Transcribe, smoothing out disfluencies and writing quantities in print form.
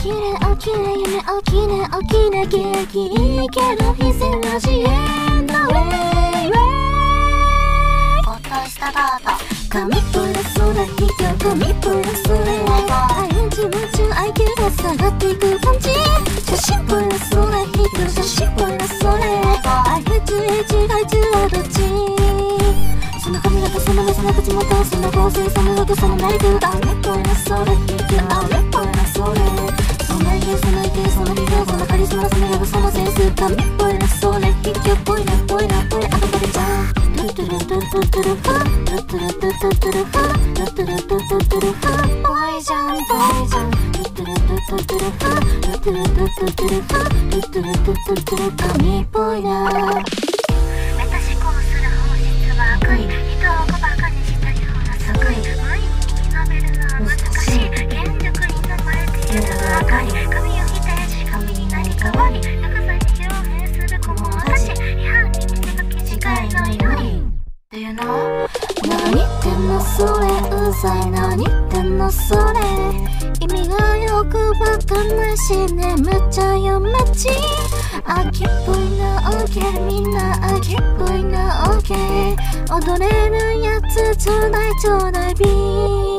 きれ起きれ夢起きれ起きれ激いいけど非戦なしエンドウェイゴッドスタート神プラスで引き神プラスでING 夢中 IQ が下がっていく感じ写真プラスで引く写真プラスでIHH が1はどっちその髪型その目その口元その香水その服そのメイクダメプラスで引くダメプラスでその意見その意見その理由そのカリスマその役そのセンスダメプラスで引くぽいなぽいなぽいあとこれじゃんトゥトゥルトゥトゥトゥルファトゥトゥルトゥトゥトゥルファトゥトゥルトゥトゥトゥルファボイじゃんボイじゃんトゥトゥルトゥトゥトゥルファトゥトゥルトゥトゥトゥルファトゥトゥルトゥトゥトゥル神っぽいなメタ思考する本質は悪意人を小バカにしたような作為無意に生き延びるのは難しい現実に飲まれているばかり神を否定し神になり変わり薬剤に表変する子も私違反に見せかけ違いないのにDo you know? 何言ってんのそれうざい何言ってんのそれ意味がよくわかんないし眠っちゃうよ街秋っぽいな OK みんな秋っぽいな OK 踊れるやつちょうだいちょうだいビー